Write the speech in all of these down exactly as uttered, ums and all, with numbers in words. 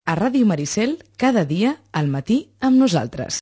A Ràdio Maricel, cada dia, al matí, amb nosaltres.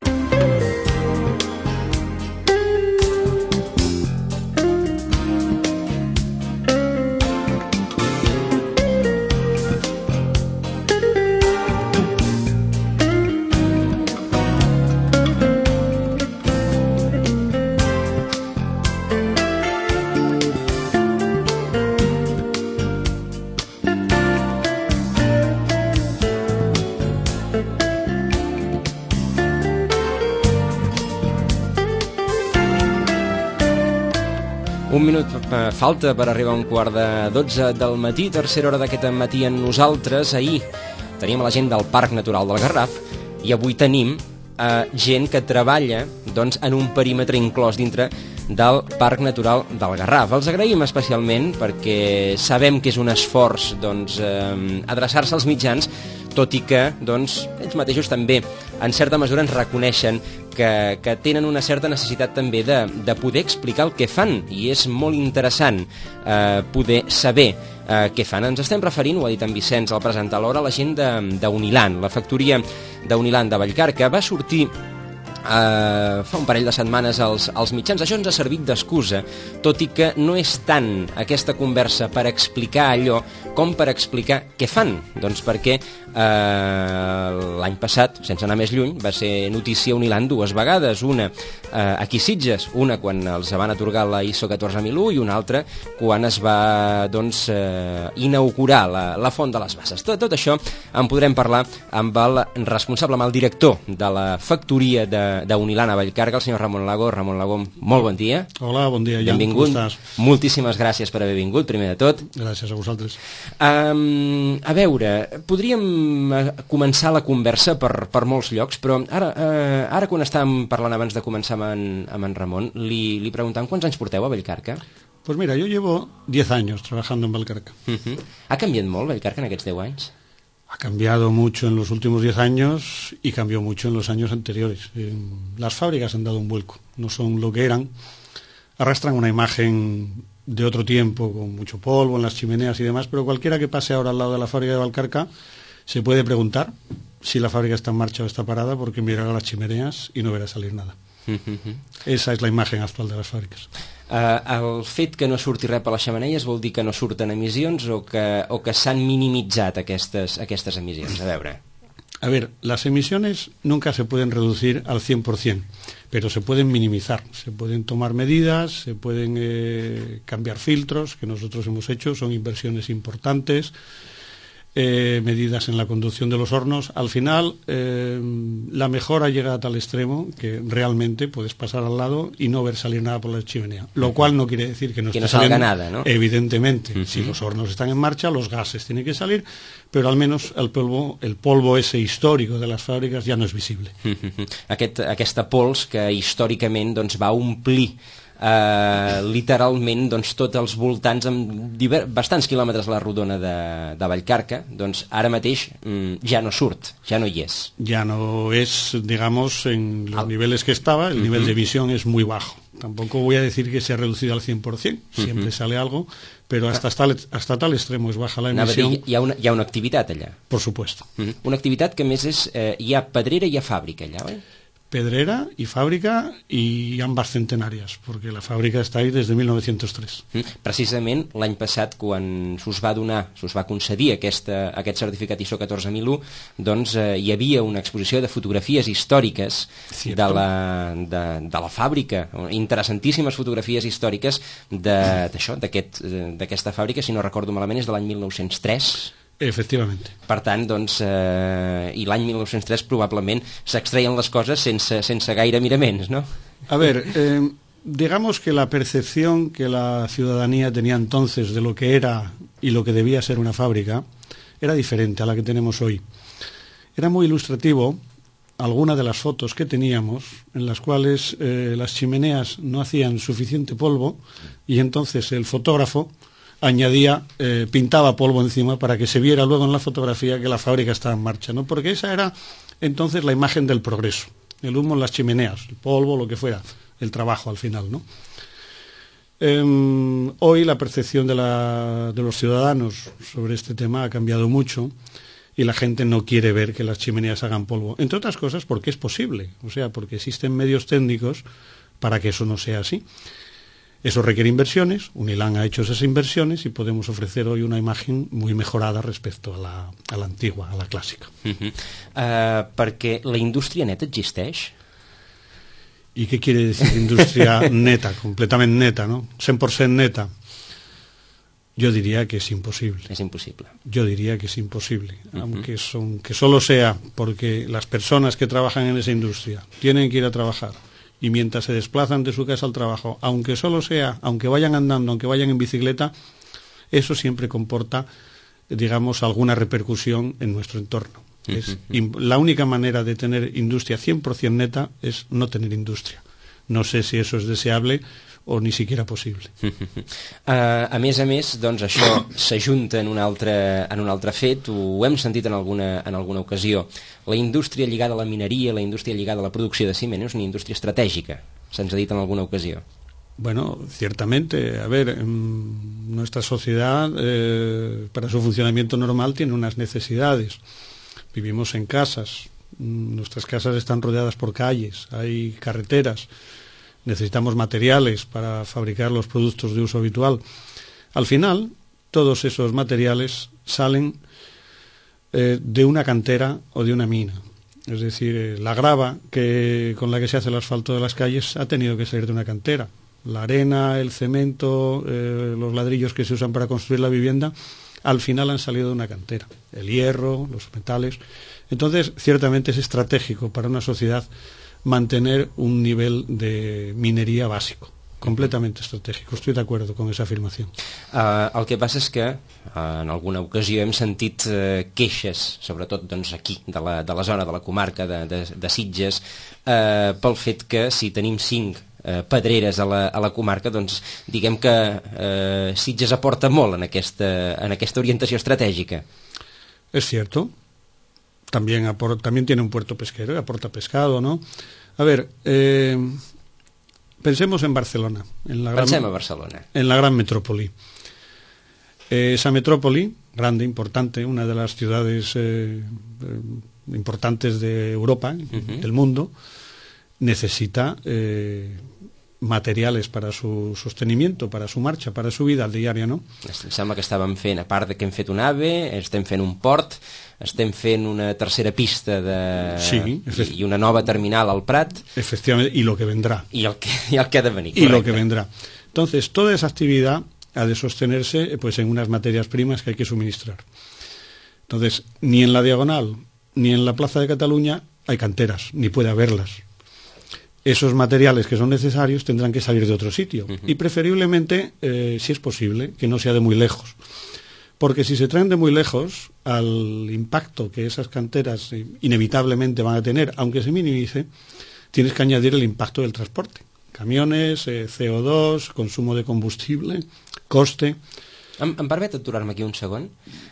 Un minut falta per arribar a un quart de dotze del matí, tercera hora d'aquest matí en nosaltres. Ahir teníem la gent del Parc Natural del Garraf i avui tenim eh, gent que treballa doncs, en un perímetre inclòs dintre del Parc Natural del Garraf. Els agraïm especialment perquè sabem que és un esforç doncs, eh, adreçar-se als mitjans, tot i que doncs, ells mateixos també en certa mesura ens reconeixen que, que tenen una certa necessitat també de, de poder explicar el que fan, i és molt interessant eh, poder saber eh, què fan. Ens estem referint, ho ha dit en Vicenç al presentar l'hora, a la gent d'Unilan, la factoria d'Unilan de Vallcarca. Va sortir Uh, fa un parell de setmanes als, als mitjans. Això ens ha servit d'excusa, tot i que no és tant aquesta conversa per explicar allò com per explicar què fan. Doncs perquè uh, l'any passat, sense anar més lluny, va ser notícia Unilan dues vegades, una uh, aquí a Sitges, una quan els van atorgar la I S O catorze mil u i una altra quan es va doncs, uh, inaugurar la, la Font de les Basses. Tot, tot això en podrem parlar amb el responsable, amb el director de la factoria de d'Unilan a Vallcarca, el senyor Ramon Lago. Ramon Lago, molt bon dia. Hola, bon dia, Jan. Benvingut. Com estàs? Moltíssimes gràcies per haver vingut, primer de tot. Gràcies a vosaltres. Um, a veure, podríem començar la conversa per, per molts llocs, però ara, uh, ara quan estàvem parlant abans de començar amb en, amb en Ramon, li, li preguntàvem quants anys porteu a Vallcarca? Pues mira, yo llevo diez años trabajando en Vallcarca. Uh-huh. Ha canviat molt Vallcarca en aquests deu anys? Ha cambiado mucho en los últimos diez años y cambió mucho en los años anteriores. Eh, las fábricas han dado un vuelco, no son lo que eran, arrastran una imagen de otro tiempo, con mucho polvo en las chimeneas y demás, pero cualquiera que pase ahora al lado de la fábrica de Vallcarca se puede preguntar si la fábrica está en marcha o está parada, porque mirará las chimeneas y no verá salir nada. Uh-huh. Esa es la imagen actual de las fábricas. Uh, el fet que no surti res per les xemeneies vol dir que no surten emissions o que, o que s'han minimitzat aquestes, aquestes emissions? A veure. A ver, las emisiones nunca se pueden reducir al cien por ciento, pero se pueden minimizar, se pueden tomar medidas, se pueden eh, cambiar filtros, que nosotros hemos hecho, son inversiones importantes, eh, medidas en la conducción de los hornos. Al final, eh, la mejora llega a tal extremo que realmente puedes pasar al lado y no ver salir nada por la chimenea, lo cual no quiere decir que no que esté no salga saliendo, nada, ¿no? Evidentemente, uh-huh. Si los hornos están en marcha, los gases tienen que salir, pero al menos el polvo, el polvo ese histórico de las fábricas ya no es visible. Uh-huh. Aquest, aquesta pols que històricament doncs, va omplir Uh, literalment doncs, tots els voltants amb diver... bastants quilòmetres a la rodona de, de Vallcarca, doncs ara mateix mm, ja no surt, ja no hi és. Ya no es, digamos, en los al... niveles que estaba, el uh-huh. nivel de emisión es muy bajo. Tampoco voy a decir que se ha reducido al cien por ciento, siempre uh-huh. sale algo, pero hasta, hasta, hasta tal extremo es baja la emisión. Dir, hi, ha una, hi ha una activitat allà. Por supuesto. Uh-huh. Una activitat que més és, eh, hi ha pedrera i hi ha fàbrica allà, oi? Pedrera y fábrica y ambas centenarias, porque la fábrica está ahí desde mil novecientos tres. Precisament l'any passat, quan s'us va donar, s'us va concedir aquesta, aquest certificat I S O catorze mil u, doncs eh, hi havia una exposició de fotografies històriques de la, de, de la fàbrica, interessantíssimes fotografies històriques d'això, d'aquesta fàbrica, si no recordo malament, és de l'any mil nou-cents tres. Efectivamente. Per tant, doncs, eh, i l'any mil nou-cents tres probablement s'extreien les coses sense, sense gaire miraments, ¿no? A ver, eh, digamos que la percepción que la ciudadanía tenía entonces de lo que era y lo que debía ser una fábrica era diferente a la que tenemos hoy. Era muy ilustrativo alguna de las fotos que teníamos en las cuales eh, las chimeneas no hacían suficiente polvo y entonces el fotógrafo añadía, eh, pintaba polvo encima para que se viera luego en la fotografía que la fábrica estaba en marcha, ¿no? Porque esa era entonces la imagen del progreso, el humo en las chimeneas, el polvo, lo que fuera, el trabajo al final, ¿no? Eh, hoy la percepción de, la, de los ciudadanos sobre este tema ha cambiado mucho y la gente no quiere ver que las chimeneas hagan polvo. Entre otras cosas porque es posible, o sea, porque existen medios técnicos para que eso no sea así. Eso requiere inversiones, Unilán ha hecho esas inversiones y podemos ofrecer hoy una imagen muy mejorada respecto a la, a la antigua, a la clásica. Uh-huh. Uh, perquè la indústria neta existeix? ¿Y qué quiere decir industria neta, completamente neta, ¿no? cien por ciento neta. Yo diría que es imposible. Es imposible. Yo diría que es imposible, uh-huh. aunque, son, que solo sea porque las personas que trabajan en esa industria tienen que ir a trabajar y mientras se desplazan de su casa al trabajo, aunque solo sea, aunque vayan andando, aunque vayan en bicicleta, eso siempre comporta, digamos, alguna repercusión en nuestro entorno. Uh-huh. Es, la única manera de tener industria cien por ciento neta es no tener industria. No sé si eso es deseable o ni siquiera possible. Uh, a més a més, doncs això s'ajunta en un altre, en un altre fet, ho hem sentit en alguna, en alguna ocasió. La indústria lligada a la mineria, la indústria lligada a la producció de ciment és una indústria estratègica, se'ns ha dit en alguna ocasió. Bueno, ciertamente, a ver, nuestra sociedad eh, para su funcionamiento normal tiene unas necesidades. Vivimos en casas, nuestras casas están rodeadas por calles, hay carreteras, necesitamos materiales para fabricar los productos de uso habitual. Al final, todos esos materiales salen eh, de una cantera o de una mina. Es decir, eh, la grava que, con la que se hace el asfalto de las calles ha tenido que salir de una cantera. La arena, el cemento, eh, los ladrillos que se usan para construir la vivienda, al final han salido de una cantera. El hierro, los metales. Entonces, ciertamente es estratégico para una sociedad mantener un nivel de minería básico, completamente estratégico. Estoy de acuerdo con esa afirmación. Uh, el que passa és que uh, en alguna ocasió hem sentit uh, queixes, sobretot doncs, aquí, de la, de la zona, de la comarca de, de, de Sitges, uh, pel fet que si tenim cinc uh, pedreres a la, a la comarca, doncs diguem que uh, Sitges aporta molt en aquesta, en aquesta orientació estratègica. Es cierto. También, aporta, también tiene un puerto pesquero y aporta pescado, ¿no? A ver, eh, pensemos en Barcelona. En la gran, Pensem a Barcelona. En la gran metrópoli. Eh, esa metrópoli, grande, importante, una de las ciudades eh, importantes de Europa, uh-huh. del mundo, necesita eh, materiales para su sostenimiento, para su marcha, para su vida diària, no? Em sembla que estàvem fent, a part de que hem fet un AVE, estem fent un port, estem fent una tercera pista de... sí, i una nova terminal al Prat. Efectivamente, y lo que vendrá. Y el que, y el que ha de venir. Y correcte. Lo que vendrá. Entonces, toda esa actividad ha de sostenerse pues, en unas materias primas que hay que suministrar. Entonces, ni en la Diagonal, ni en la Plaza de Cataluña hay canteras, ni puede haberlas. Esos materiales que son necesarios tendrán que salir de otro sitio. Uh-huh. Y preferiblemente, eh, si es posible, que no sea de muy lejos. Porque si se traen de muy lejos, al impacto que esas canteras inevitablemente van a tener, aunque se minimice, tienes que añadir el impacto del transporte. Camiones, eh, C O dos, consumo de combustible, coste... Em, em permet aturar-me aquí un segon?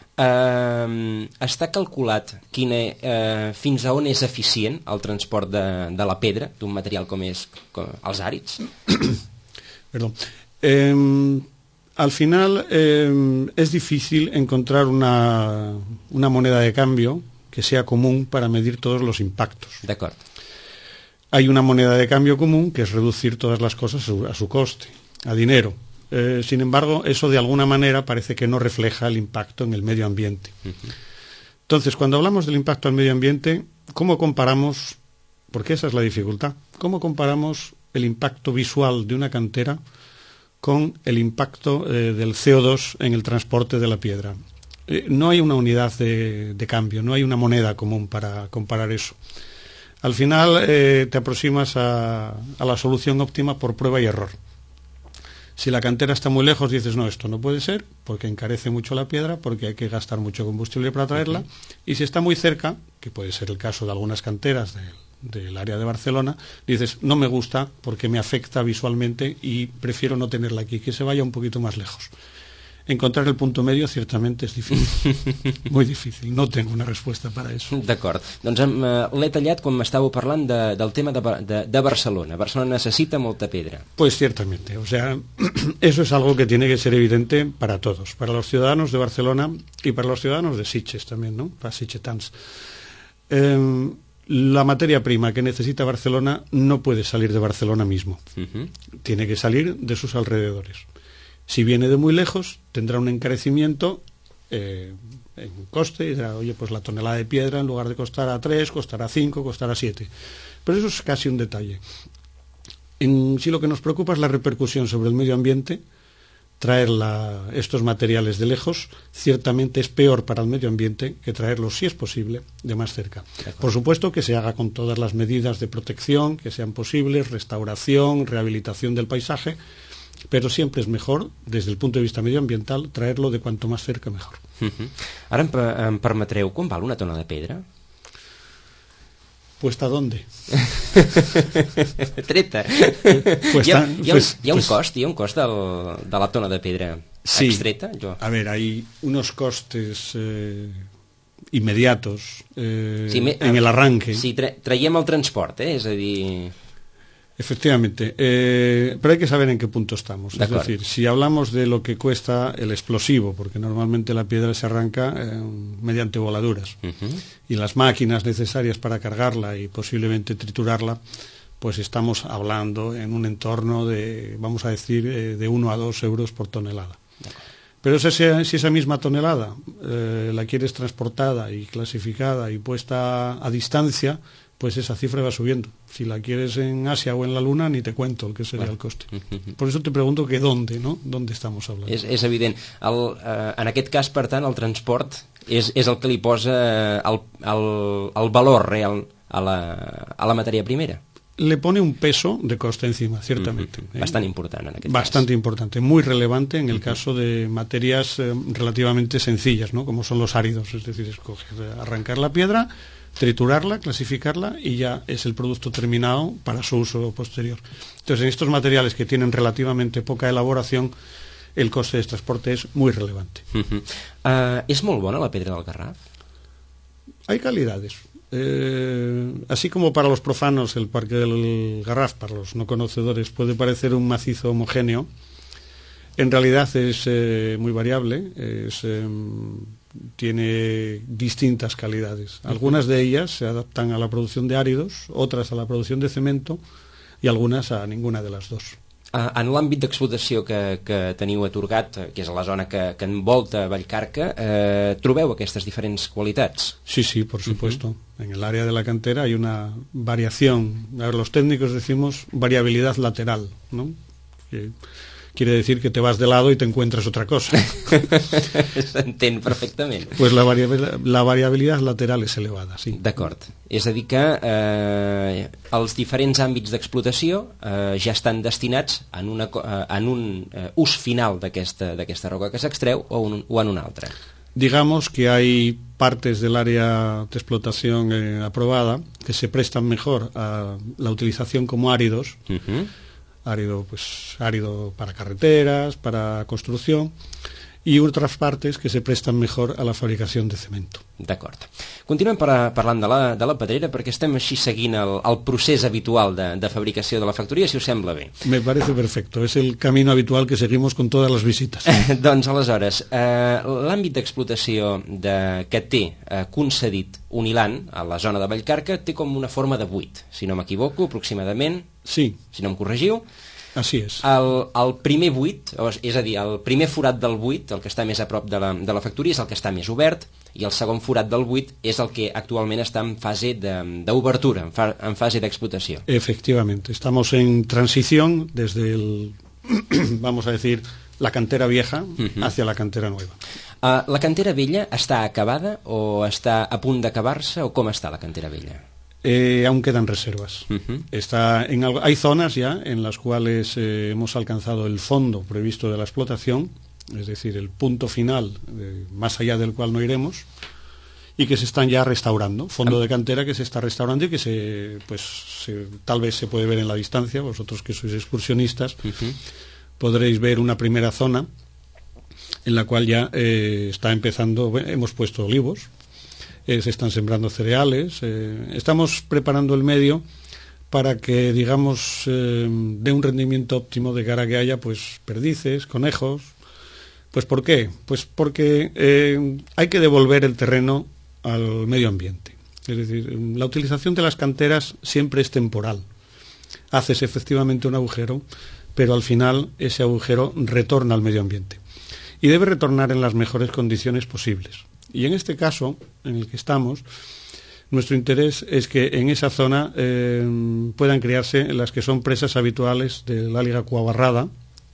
Uh, està calculat quina, uh, fins a on és eficient el transport de, de la pedra, d'un material com és com, els àrids? Perdón. Eh, al final eh, es difícil encontrar una, una moneda de cambio que sea común para medir todos los impactos. De acuerdo. Hay una moneda de cambio común que es reducir todas las cosas a su, a su coste, a dinero. Eh, sin embargo, eso de alguna manera parece que no refleja el impacto en el medio ambiente. Uh-huh. Entonces, cuando hablamos del impacto al medio ambiente, ¿cómo comparamos? Porque esa es la dificultad. ¿Cómo comparamos el impacto visual de una cantera con el impacto eh, del C O dos en el transporte de la piedra? Eh, no hay una unidad de, de cambio, no hay una moneda común para comparar eso. Al final eh, te aproximas a, a la solución óptima por prueba y error. Si la cantera está muy lejos, dices, no, esto no puede ser, porque encarece mucho la piedra, porque hay que gastar mucho combustible para traerla. Uh-huh. Y si está muy cerca, que puede ser el caso de algunas canteras de, del área de Barcelona, dices, no me gusta porque me afecta visualmente y prefiero no tenerla aquí, que se vaya un poquito más lejos. Encontrar el punto medio ciertamente és difícil, molt difícil, no tengo una respuesta para eso. D'acord, doncs eh, l'he tallat quan m'estàveu parlant de, del tema de, de, de Barcelona. Barcelona necessita molta pedra. Pues ciertamente, o sea, eso es algo que tiene que ser evidente para todos, para los ciudadanos de Barcelona y para los ciudadanos de Sitges también, ¿no? Para sitgetans. Eh, la materia prima que necesita Barcelona no puede salir de Barcelona mismo, uh-huh. Tiene que salir de sus alrededores. Si viene de muy lejos, tendrá un encarecimiento eh, en coste, y dirá, oye, pues la tonelada de piedra en lugar de costar a tres, costará cinco, costará siete. Pero eso es casi un detalle. En, si lo que nos preocupa es la repercusión sobre el medio ambiente, traer la, estos materiales de lejos ciertamente es peor para el medio ambiente que traerlos, si es posible, de más cerca. Por supuesto que se haga con todas las medidas de protección que sean posibles, restauración, rehabilitación del paisaje, pero siempre es mejor, desde el punto de vista medioambiental, traerlo de cuanto más cerca mejor. Uh-huh. Ara em, em permetreu, quan val una tona de pedra? ¿Puesta dónde? Treta. Pues hi, ha, tan, hi, ha, pues, hi ha un pues, cost, hi ha un cost del, de la tona de pedra sí, extreta? Jo. A ver, hay unos costes eh, inmediatos eh, sí, me, en el arranque. Sí, tra traiem el transport, eh? És a dir... Efectivamente, eh, pero hay que saber en qué punto estamos. Es decir, si hablamos de lo que cuesta el explosivo, porque normalmente la piedra se arranca eh, mediante voladuras, uh-huh. y las máquinas necesarias para cargarla y posiblemente triturarla, pues estamos hablando en un entorno de, vamos a decir, eh, de uno a dos euros por tonelada. Pero si esa, si esa misma tonelada eh, la quieres transportada y clasificada y puesta a distancia, pues esa cifra va subiendo. Si la quieres en Asia o en la Luna, ni te cuento el que sería el coste. Por eso te pregunto que dónde, ¿no? ¿Dónde estamos hablando? És, és evident. El, eh, en aquest cas, per tant, el transport és, és el que li posa el, el, el valor real a la, a la matèria primera. Le pone un peso de coste encima, ciertamente. Mm-hmm. Bastante ¿eh? importante en aquest Bastante cas. importante, muy relevante en el mm-hmm. caso de materias eh, relativamente sencillas, ¿no? Como son los áridos, es decir, escoger, arrancar la piedra, triturarla, clasificarla y ya es el producto terminado para su uso posterior. Entonces, en estos materiales que tienen relativamente poca elaboración, el coste de transporte es muy relevante. Uh-huh. uh, ¿Es molt bona la pedra del Garraf? Hay calidades. Eh, así como para los profanos el Parque del Garraf, para los no conocedores, puede parecer un macizo homogéneo, en realidad es eh, muy variable, es... Eh, tiene distintas calidades. Algunas de ellas se adaptan a la producción de áridos, otras a la producción de cemento y algunas a ninguna de las dos. Uh, en l'àmbit d'explotació que, que teniu atorgat, que és la zona que, que envolta Vallcarca, eh, trobeu aquestes diferents qualitats? Sí, sí, por supuesto. Uh-huh. En el área de la cantera hay una variación. A ver, los técnicos decimos variabilidad lateral, ¿no? Que quiere decir que te vas de lado y te encuentras otra cosa. S'entén perfectament. Pues la, variabil la variabilidad lateral és elevada, sí. D'acord. És a dir que eh, els diferents àmbits d'explotació eh, ja estan destinats en, una, eh, en un eh, ús final d'aquesta d'aquesta roca que s'extreu o, un, o en un altre. Digamos que hay partes del área de explotación eh, aprobada que se prestan mejor a la utilización como áridos, uh-huh. árido, pues, árido para carreteras, para construcción, y otras partes que se prestan mejor a la fabricación de cemento. D'acord. Continuem para, parlant de la, de la pedrera perquè estem així seguint el, el procés habitual de, de fabricació de la factoria, si us sembla bé. Me parece perfecto, es el camino habitual que seguimos con todas las visitas. Doncs aleshores, eh, l'àmbit d'explotació de, que té eh, concedit Unilan a la zona de Vallcarca té com una forma de buit, si no m'equivoco, aproximadament, sí. Si no em corregiu. Así és. El, el primer buit, és a dir, el primer forat del buit, el que està més a prop de la, de la factoria, és el que està més obert, i el segon forat del buit és el que actualment està en fase d'obertura, en, fa, en fase d'explotació. Efectivamente, estamos en transición desde el, vamos a decir, la cantera vieja uh-huh. hacia la cantera nueva. Uh, la cantera vella està acabada o està a punt d'acabar-se, o com està la cantera vella? Eh, aún quedan reservas. Uh-huh. Está en, hay zonas ya en las cuales eh, hemos alcanzado el fondo previsto de la explotación, es decir, el punto final, eh, más allá del cual no iremos, y que se están ya restaurando. Fondo de cantera que se está restaurando y que se, pues, se, tal vez se puede ver en la distancia, vosotros que sois excursionistas, uh-huh. podréis ver una primera zona en la cual ya eh, está empezando, bueno, hemos puesto olivos, eh, se están sembrando cereales, eh, estamos preparando el medio para que, digamos, eh, dé un rendimiento óptimo de cara a que haya, pues, perdices, conejos. Pues, ¿por qué? Pues porque eh, hay que devolver el terreno al medio ambiente. Es decir, la utilización de las canteras siempre es temporal. Haces efectivamente un agujero, pero al final ese agujero retorna al medio ambiente. Y debe retornar en las mejores condiciones posibles. Y en este caso, en el que estamos, nuestro interés es que en esa zona eh, puedan criarse las que son presas habituales de la águila cuabarrada,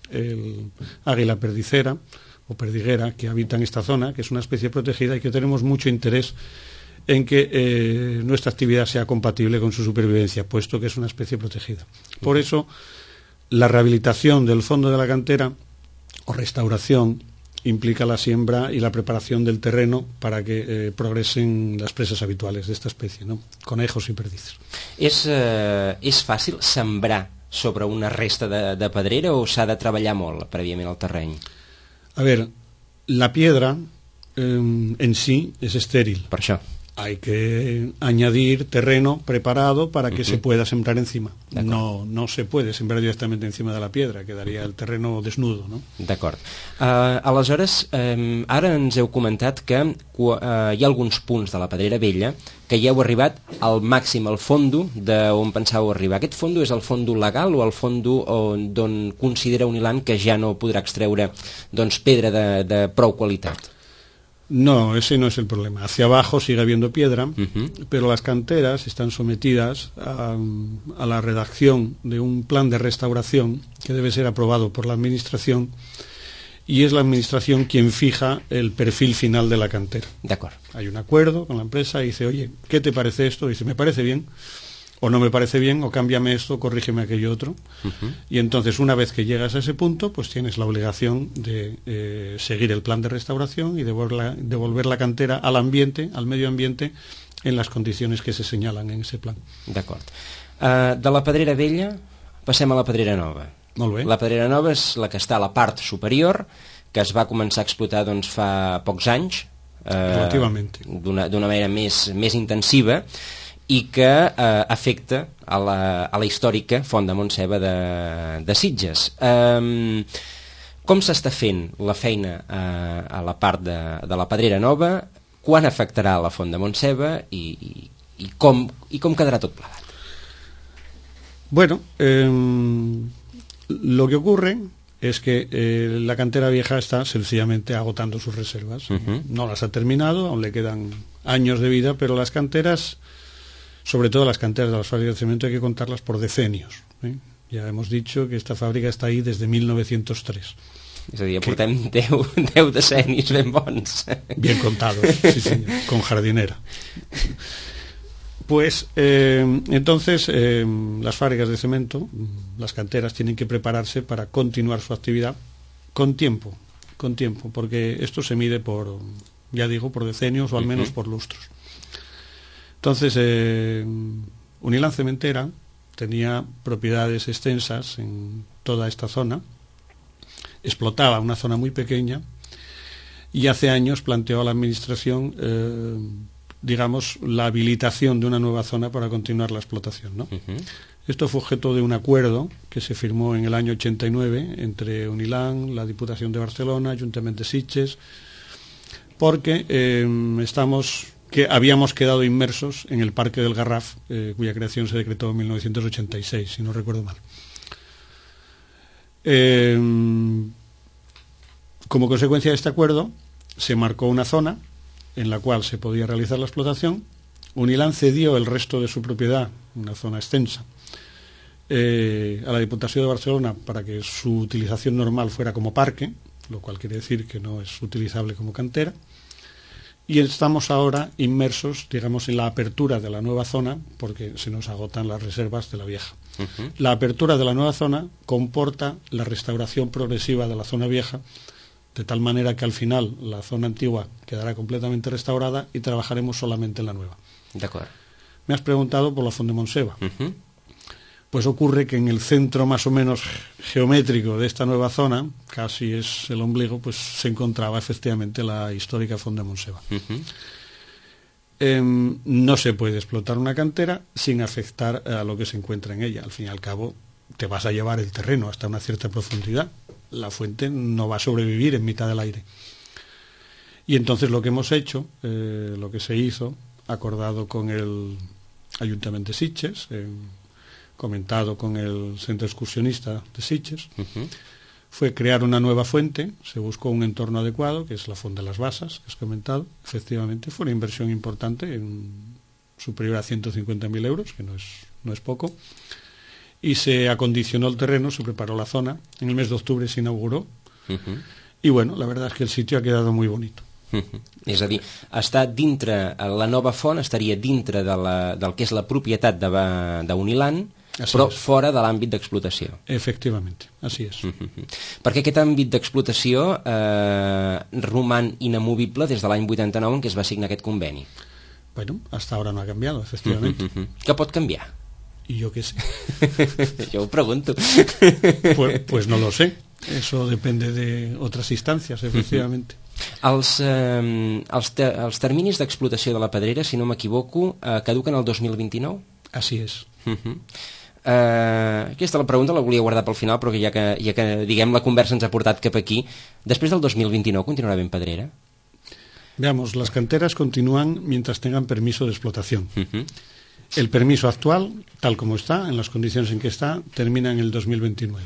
el águila perdicera o perdiguera, que habita en esta zona, que es una especie protegida y que tenemos mucho interés en que eh, nuestra actividad sea compatible con su supervivencia, puesto que es una especie protegida. Por eso, la rehabilitación del fondo de la cantera o restauración implica la siembra y la preparación del terreno para que eh, progresen las presas habituales de esta especie, ¿no? Conejos y perdices. És, eh, és fàcil sembrar sobre una resta de, de pedrera o s'ha de treballar molt prèviament el terreny? A ver, la piedra eh, en sí es estéril. Per això. Hay que añadir terreno preparado para que uh-huh. se pueda sembrar encima. No, no se puede sembrar directamente encima de la piedra, quedaria el terreno desnudo, no? D'acord. Uh, aleshores, um, ara ens heu comentat que uh, hi ha alguns punts de la Pedrera Vella que ja heu arribat al màxim, al fondo d'on pensàveu arribar. Aquest fondo és el fondo legal o el fondo d'on considera Uniland que ja no podrà extreure doncs, pedra de, de prou qualitat? No, ese no es el problema. Hacia abajo sigue habiendo piedra, uh-huh. pero las canteras están sometidas a, a la redacción de un plan de restauración que debe ser aprobado por la Administración y es la Administración quien fija el perfil final de la cantera. De acuerdo. Hay un acuerdo con la empresa y dice, oye, ¿qué te parece esto? Dice, me parece bien, o no me parece bien, o cámbiame esto, corrígeme aquello otro. Uh-huh. Y entonces, una vez que llegas a ese punto, pues tienes la obligación de eh, seguir el plan de restauración y devolver la, devolver la cantera al ambiente, al medio ambiente, en las condiciones que se señalan en ese plan. D'acord. Uh, de la Pedrera Vella passem a la Pedrera Nova. Molt bé. La Pedrera Nova és la que està a la part superior, que es va començar a explotar doncs, fa pocs anys, uh, relativament, d'una d'una manera més, més intensiva, i que eh, afecta a la, a la històrica Font de Montseba de, de Sitges. Um, com s'està fent la feina eh, a la part de, de la Pedrera Nova? Quan afectarà la Font de Montseba i, i, i, com, i com quedarà tot plegat? Bueno, eh, lo que ocurre es que eh, la cantera vieja está sencillamente agotando sus reservas. Uh-huh. No las ha terminado, aún le quedan años de vida, pero las canteras, sobre todo las canteras de las fábricas de cemento, hay que contarlas por decenios, ¿eh? Ya hemos dicho que esta fábrica está ahí desde mil novecientos tres. És a dir, portem deu, deu decennis ben bons. Bien contados, sí, sí, con jardinera. Pues eh, entonces eh, las fábricas de cemento, las canteras, tienen que prepararse para continuar su actividad con tiempo, con tiempo, porque esto se mide por, ya digo, por decenios o al menos uh-huh. por lustros. Entonces, eh, Uniland Cementera tenía propiedades extensas en toda esta zona, explotaba una zona muy pequeña y hace años planteó a la Administración, eh, digamos, la habilitación de una nueva zona para continuar la explotación, ¿no? Uh-huh. Esto fue objeto de un acuerdo que se firmó en el año ochenta y nueve entre Uniland, la Diputación de Barcelona, Ayuntamiento de Sitges, porque eh, estamos... que habíamos quedado inmersos en el Parque del Garraf, eh, cuya creación se decretó en mil novecientos ochenta y seis, si no recuerdo mal. Eh, como consecuencia de este acuerdo, se marcó una zona en la cual se podía realizar la explotación. Uniland cedió el resto de su propiedad, una zona extensa, eh, a la Diputación de Barcelona para que su utilización normal fuera como parque, lo cual quiere decir que no es utilizable como cantera. Y estamos ahora inmersos, digamos, en la apertura de la nueva zona, porque se nos agotan las reservas de la vieja. Uh-huh. La apertura de la nueva zona comporta la restauración progresiva de la zona vieja, de tal manera que al final la zona antigua quedará completamente restaurada y trabajaremos solamente en la nueva. De acuerdo. Me has preguntado por la Font de Montseba. Uh-huh. Pues ocurre que en el centro más o menos geométrico de esta nueva zona, casi es el ombligo, pues se encontraba efectivamente la histórica Font de Montseba. Uh-huh. Eh, no se puede explotar una cantera sin afectar a lo que se encuentra en ella. Al fin y al cabo, te vas a llevar el terreno hasta una cierta profundidad. La fuente no va a sobrevivir en mitad del aire. Y entonces lo que hemos hecho, eh, lo que se hizo, acordado con el Ayuntamiento de Sitges, eh, comentado con el Centro Excursionista de Sitges, uh-huh. fue crear una nueva fuente. Se buscó un entorno adecuado, que es la Font de las Basas, que has comentado. Efectivamente, fue una inversión importante, en, superior a ciento cincuenta mil euros, que no es, no es poco. Y se acondicionó el terreno, se preparó la zona. En el mes de octubre se inauguró. Uh-huh. I, bueno, la verdad es que el sitio ha quedado muy bonito. Uh-huh. És a dir, està dintre, la nova font estaria dintre de la, del que és la propietat d'Uniland, però es. fora de l'àmbit d'explotació. Efectivamente, así es. Uh-huh. Perquè aquest àmbit d'explotació eh, roman inamovible des de l'any vuitanta-nou en què es va signar aquest conveni. Bueno, hasta ahora no ha cambiado, efectivamente. Uh-huh. Què pot canviar? Y yo qué sé. Yo pregunto. Pues, pues no lo sé. Eso depende de otras instancias, efectivamente. Els, eh, els, te, els terminis d'explotació de la Pedrera, si no m'equivoco, eh, caduquen el dos mil vint-i-nou? Así es. Uh-huh. eh, aquesta la pregunta la volia guardar pel final, però que ja que, ja que diguem, la conversa ens ha portat cap aquí. Després del dos mil vint-i-nou continuarà ben Pedrera? Veamos, las canteras continúan mientras tengan permiso de explotación. Uh-huh. El permiso actual, tal como está, en las condiciones en que está, termina en el dos mil veintinueve.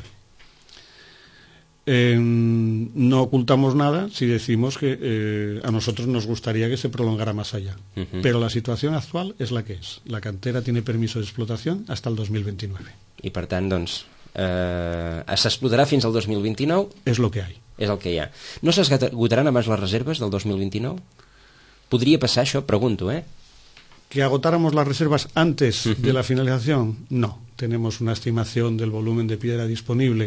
Eh, no ocultamos nada si decimos que eh, a nosotros nos gustaría que se prolongara más allá. Uh-huh. Pero la situación actual es la que es. La cantera tiene permiso de explotación hasta el dos mil veintinueve. I per tant, doncs, eh, s'explotarà fins al dos mil vint-i-nou? És el que hi ha. És el que hi ha. No s'esgotaran abans les reserves del dos mil vint-i-nou? Podria passar això? Pregunto, eh? ¿Que agotáramos las reservas antes uh-huh. de la finalización? No. Tenemos una estimación del volumen de piedra disponible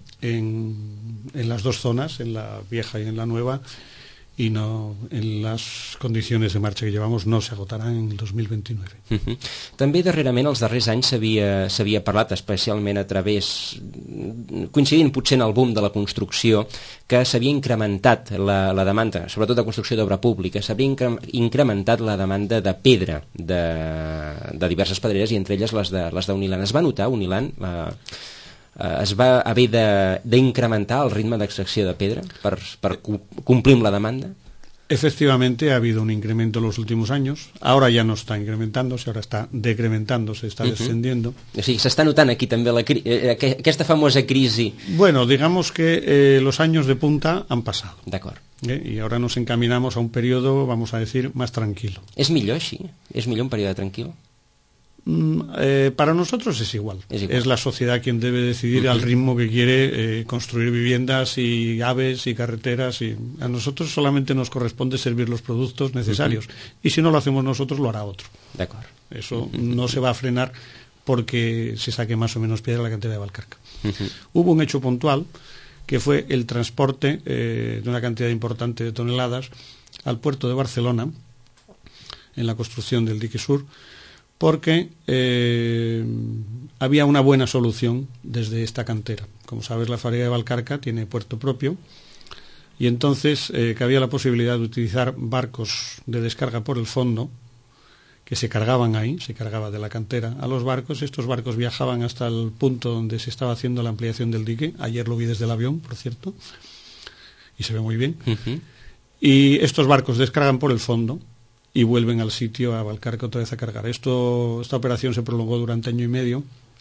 en, en las dos zonas, en la vieja y en la nueva, y no, en las condiciones de marxa que llevamos no s'agotaran en el dos mil vint-i-nou. Uh-huh. També darrerament, els darrers anys, s'havia parlat, especialment a través, coincidint potser en el boom de la construcció, que s'havia incrementat la, la demanda, sobretot de construcció d'obra pública, s'havia incre incrementat la demanda de pedra de, de diverses pedreres, i entre elles les d'Uniland. Es va notar, Uniland, la, eh, es va haver d'incrementar el ritme d'extracció de pedra per, per complir amb la demanda? Efectivamente ha habido un incremento en los últimos años. Ahora ya no está incrementándose, ahora está decrementándose, está uh-huh. descendiendo. O sigui, s'està notant aquí també la cri eh, aquesta famosa crisi. Bueno, digamos que eh, los años de punta han pasado. D'acord. ¿Eh? Y ahora nos encaminamos a un periodo, vamos a decir, más tranquilo. És millor així? És millor un període tranquil? Mm, eh, para nosotros es igual. es igual. Es la sociedad quien debe decidir uh-huh. al ritmo que quiere eh, construir viviendas y aves y carreteras, y a nosotros solamente nos corresponde servir los productos necesarios, uh-huh. y si no lo hacemos nosotros lo hará otro. De acuerdo. Eso uh-huh. no se va a frenar porque se saque más o menos piedra la cantera de Valcarca. Uh-huh. Hubo un hecho puntual que fue el transporte eh, de una cantidad importante de toneladas al puerto de Barcelona en la construcción del dique sur, porque eh, había una buena solución desde esta cantera. Como sabes, la fábrica de Valcarca tiene puerto propio, y entonces eh, cabía la posibilidad de utilizar barcos de descarga por el fondo, que se cargaban ahí, se cargaba de la cantera a los barcos. Estos barcos viajaban hasta el punto donde se estaba haciendo la ampliación del dique. Ayer lo vi desde el avión, por cierto, y se ve muy bien. Uh-huh. Y estos barcos descargan por el fondo y vuelven al sitio, a Valcarca, otra vez a cargar. Esto, esta operación se prolongó durante año y medio,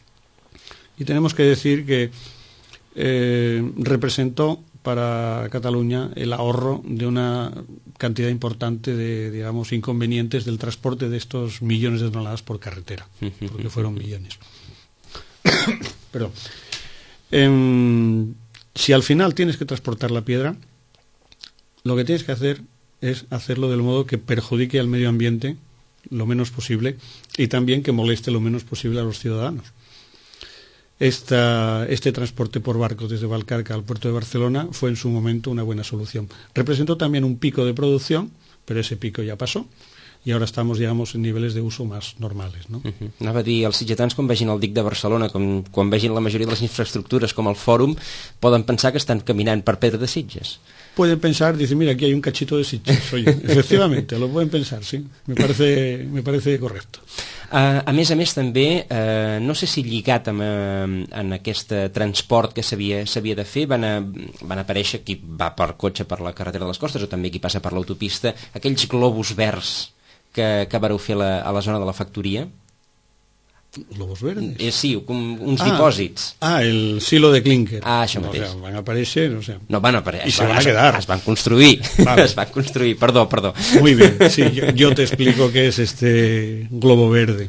y tenemos que decir que eh, representó para Cataluña el ahorro de una cantidad importante de, digamos, inconvenientes del transporte de estos millones de toneladas por carretera, porque fueron millones. Perdón. Eh, si al final tienes que transportar la piedra, lo que tienes que hacer es hacerlo del modo que perjudique al medio ambiente lo menos posible, y también que moleste lo menos posible a los ciudadanos. Esta, este transporte por barco desde Valcarca al puerto de Barcelona fue en su momento una buena solución. Representó también un pico de producción, pero ese pico ya pasó, y ahora estamos, digamos, en niveles de uso más normales, ¿no? Uh-huh. Anava a dir, els sitgetans quan vegin el dic de Barcelona, com, quan vegin la majoria de les infraestructures com el Fòrum, poden pensar que estan caminant per Pedra de Sitges. Pueden pensar, dicen, mira, aquí hay un cachito de Sitges. Oye, efectivamente, lo pueden pensar, sí. Me parece, me parece correcto. Uh, a més a més també, uh, no sé si lligat amb, uh, en aquest transport que s'havia s'havia de fer, van, a, van aparèixer qui va per cotxe per la carretera de les Costes o també qui passa per l'autopista, aquells globus verds que, que vareu fer la, a la zona de la factoria. Globos verdes? Eh, sí, com uns ah, dipòsits. Ah, el silo de clínker. Ah, això mateix. O sea, van a aparèixer, o sea... No van a aparèixer. I se van a quedar. Es van construir. Vale. Es van construir, perdó, perdó. Muy bien, sí, yo, yo te explico qué es este globo verde.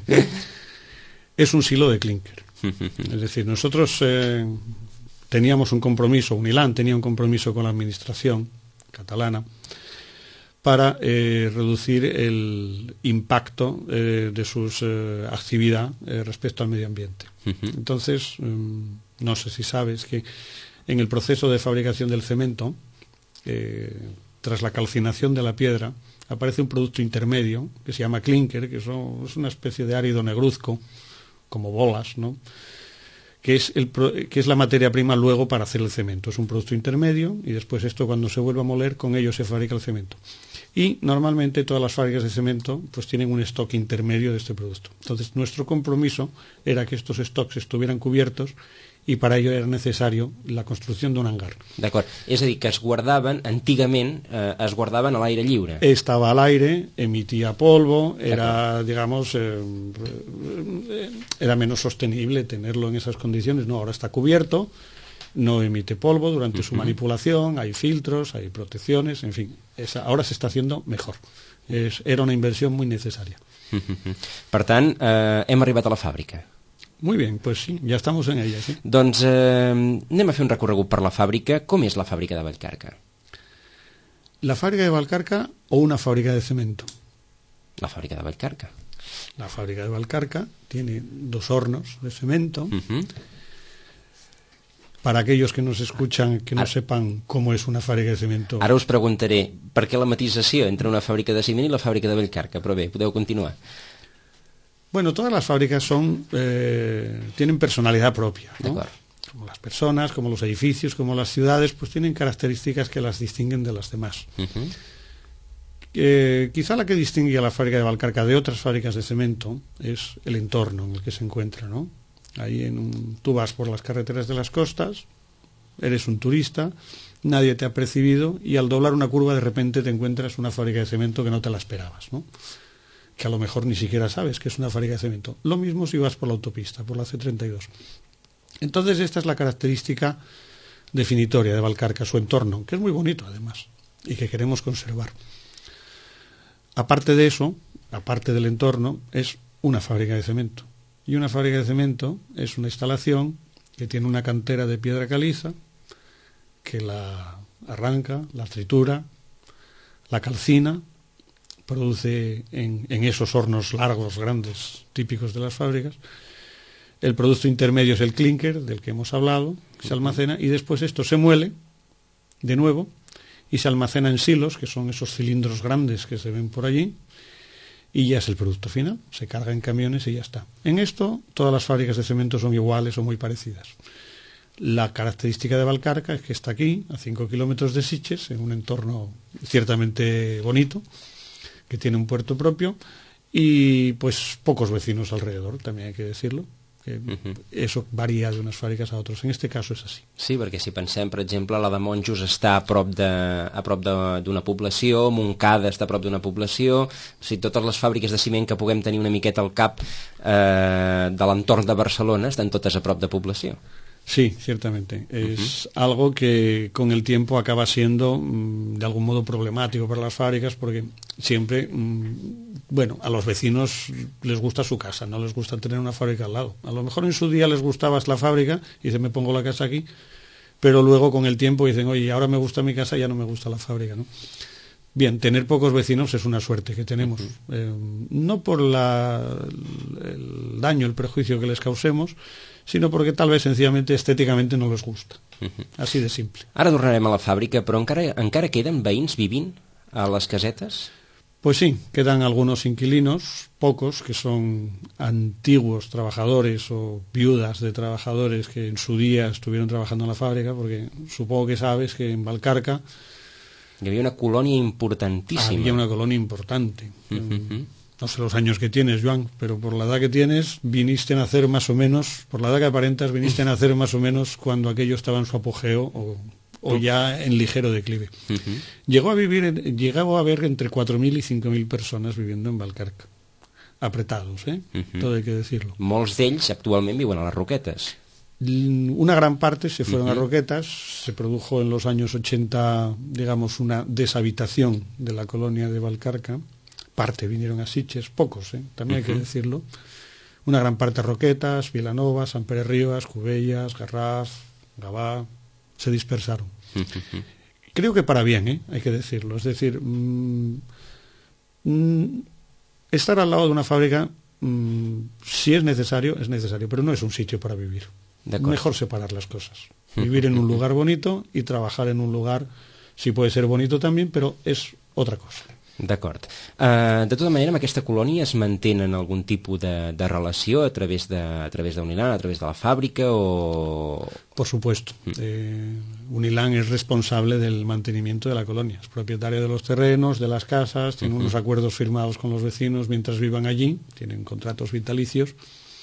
Es un silo de clínker. Es decir, nosotros eh, teníamos un compromiso, Unilán tenía un compromiso con la administración catalana para eh, reducir el impacto eh, de su eh, actividad eh, respecto al medio ambiente. Uh-huh. Entonces, um, no sé si sabes que en el proceso de fabricación del cemento, eh, tras la calcinación de la piedra, aparece un producto intermedio que se llama clínker, que son, es una especie de árido negruzco, como bolas, ¿no?, que es, el, que es la materia prima luego para hacer el cemento. Es un producto intermedio y después esto, cuando se vuelve a moler, con ello se fabrica el cemento. Y normalmente todas las fábricas de cemento pues tienen un stock intermedio de este producto. Entonces nuestro compromiso era que estos stocks estuvieran cubiertos i per a ello era necessari la construcció d'un hangar. D'acord, és a dir, que es guardaven, antigament, eh, es guardaven a l'aire lliure. Estava al aire, emitía polvo, era, digamos, eh, era menos sostenible tenerlo en esas condiciones. No, ahora está cubierto, no emite polvo durante uh-huh. su manipulación, hay filtros, hay protecciones, en fin, esa, ahora se está haciendo mejor. Es, era una inversión muy necesaria. Uh-huh. Per tant, eh, hem arribat a la fàbrica. Muy bien, pues sí, ya estamos en ella, sí. Doncs eh, anem a fer un recorregut per la fàbrica. Com és la fàbrica de Vallcarca? ¿La fábrica de Vallcarca o una fábrica de cemento? La fábrica de Vallcarca. La fábrica de Vallcarca tiene dos hornos de cemento. Uh-huh. Para aquellos que nos escuchan, que no Ara, sepan cómo es una fábrica de cemento... Ara us preguntaré per què la matisació entre una fàbrica de ciment i la fàbrica de Vallcarca, però bé, podeu continuar. Bueno, todas las fábricas son eh, tienen personalidad propia, ¿no? Como las personas, como los edificios, como las ciudades, pues tienen características que las distinguen de las demás. Uh-huh. Eh, quizá la que distingue a la fábrica de Vallcarca de otras fábricas de cemento es el entorno en el que se encuentra, ¿no? Ahí en un, tú vas por las carreteras de las costas, eres un turista, nadie te ha percibido y al doblar una curva de repente te encuentras una fábrica de cemento que no te la esperabas, ¿no? Que a lo mejor ni siquiera sabes que es una fábrica de cemento. Lo mismo si vas por la autopista, por la C treinta y dos. Entonces esta es la característica definitoria de Vallcarca, su entorno, que es muy bonito además y que queremos conservar. Aparte de eso, aparte del entorno, es una fábrica de cemento. Y una fábrica de cemento es una instalación que tiene una cantera de piedra caliza que la arranca, la tritura, la calcina, produce en, en esos hornos largos, grandes, típicos de las fábricas. El producto intermedio es el clínker, del que hemos hablado, que se almacena, y después esto se muele de nuevo y se almacena en silos, que son esos cilindros grandes que se ven por allí, y ya es el producto final, se carga en camiones y ya está. En esto todas las fábricas de cemento son iguales o muy parecidas. La característica de Vallcarca es que está aquí, a cinco kilómetros de Sitges, en un entorno ciertamente bonito, que tiene un puerto propio y pues pocos vecinos alrededor, también hay que decirlo. Que uh-huh. Eso varia d'unes fàbriques a altres. En este caso és així. Sí, perquè si pensem, per exemple, la de Monjos està a prop de, a prop d'una població, Montcada està a prop d'una població, o sigui, totes les fàbriques de ciment que puguem tenir una miqueta al cap eh, de l'entorn de Barcelona estan totes a prop de població. Sí, ciertamente. Es uh-huh. algo que con el tiempo acaba siendo mmm, de algún modo problemático para las fábricas porque siempre, mmm, bueno, a los vecinos les gusta su casa, no les gusta tener una fábrica al lado. A lo mejor en su día les gustaba la fábrica y dicen, me pongo la casa aquí, pero luego con el tiempo dicen, oye, ahora me gusta mi casa, ya no me gusta la fábrica, ¿no? Bien, tener pocos vecinos es una suerte que tenemos, uh-huh. eh, no por la, el daño, el perjuicio que les causemos, sino porque tal vez sencillamente estèticamente no les gusta. Uh-huh. Així de simple. Ara tornarem a la fàbrica, però encara, encara queden veïns vivint a les casetes? Pues sí, quedan algunos inquilinos, pocos, que son antiguos trabajadores o viudas de trabajadores que en su día estuvieron trabajando en la fábrica, porque supongo que sabes que en Valcarca hi havia una colònia importantíssima. Había una colonia importante. Uh-huh. No sé los años que tienes, Joan, pero por la edad que tienes, viniste a nacer más o menos, por la edad que aparentas, viniste a nacer más o menos cuando aquello estaba en su apogeo o, o ya en ligero declive. Uh-huh. Llegó a vivir, llegó a haber entre cuatro mil y cinco mil personas viviendo en Valcarca. Apretados, ¿eh? Uh-huh. Todo hay que decirlo. Molts d'ells actualment viuen a les Roquetes. Una gran parte se fueron uh-huh. a Roquetas, se produjo en los años ochenta, digamos, una deshabitación de la colonia de Valcarca. Parte vinieron a Sitges, pocos, ¿eh? También uh-huh. hay que decirlo. Una gran parte a Roquetas, Vilanova, Sant Pere Ribas, Cubellas, Garraf, Gavà, se dispersaron. Uh-huh. Creo que para bien, ¿eh? Hay que decirlo. Es decir, mmm, mmm, estar al lado de una fábrica, mmm, si es necesario, es necesario, pero no es un sitio para vivir. Mejor separar las cosas. Vivir en un lugar bonito y trabajar en un lugar, sí puede ser bonito también, però és otra cosa. D'acord. Uh, de tota manera, amb aquesta colònia es mantenen algun tipus de, de relació a través de, a través de Unilan, a través de la fàbrica o...? Por supuesto. Eh, Unilan es responsable del mantenimiento de la colonia. Es propietario de los terrenos, de las casas, tiene uh-huh. unos acuerdos firmados con los vecinos mientras vivan allí, tienen contratos vitalicios.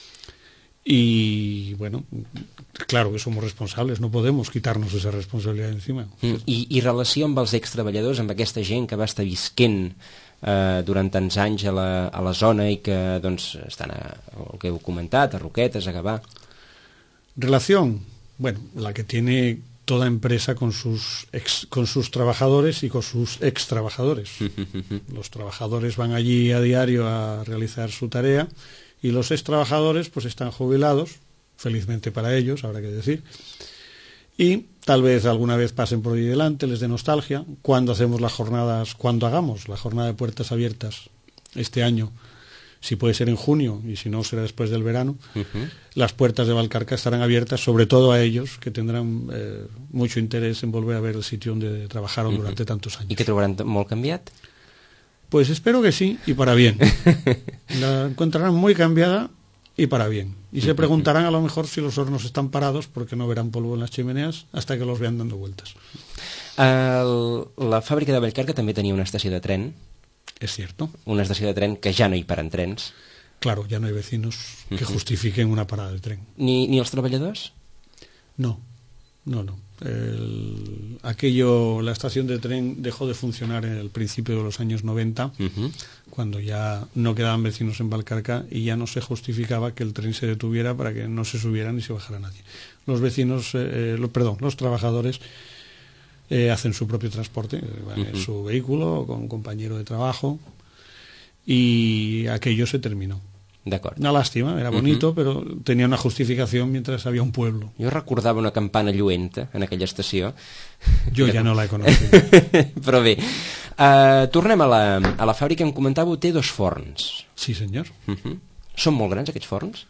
Y bueno, claro que somos responsables, no podemos quitarnos esa responsabilidad encima. Mm. I, I relació amb els extreballadors, amb aquesta gent que va estar visquent eh, durant tants anys a la, a la zona i que doncs estan, a, el que heu comentat, a Roquetes, a Gavà? Relación, bueno, la que tiene toda empresa con sus, ex, con sus trabajadores y con sus ex trabajadores. Los trabajadores van allí a diario a realizar su tarea y los ex trabajadores pues están jubilados, felizmente para ellos, habrá que decir, y tal vez alguna vez pasen por ahí delante, les dé nostalgia. Cuando hacemos las jornadas, cuando hagamos la jornada de puertas abiertas este año, si puede ser en junio y si no será después del verano, uh-huh. las puertas de Valcarca estarán abiertas, sobre todo a ellos, que tendrán eh, mucho interés en volver a ver el sitio donde trabajaron uh-huh. durante tantos años. I que trobaran molt canviat? Pues espero que sí, y para bien. La encontrarán muy cambiada y para bien. Y se preguntarán a lo mejor si los hornos están parados porque no verán polvo en las chimeneas hasta que los vean dando vueltas. El, la fàbrica de Vallcarca també tenia una estació de tren. Es cierto. Una estació de tren que ja no hi paren trens. Claro, ya no hay vecinos que justifiquen una parada de tren. Ni, ni els treballadors? No, no, no. El, aquello, la estación de tren dejó de funcionar en el principio de los años noventa, uh-huh. cuando ya no quedaban vecinos en Valcarca y ya no se justificaba que el tren se detuviera para que no se subiera ni se bajara nadie. Los vecinos, eh, lo, perdón, los trabajadores eh, hacen su propio transporte, van en uh-huh. su vehículo con un compañero de trabajo y aquello se terminó. D'acord. Una lástima, era bonito, uh-huh. pero tenía una justificación mientras había un pueblo. Jo recordava una campana lluenta en aquella estació. Jo ja no la he conegut. Però bé, uh, tornem a la, a la fàbrica. Em comentàveu, té dos forns. Sí, senyor. Uh-huh. Són molt grans aquests forns?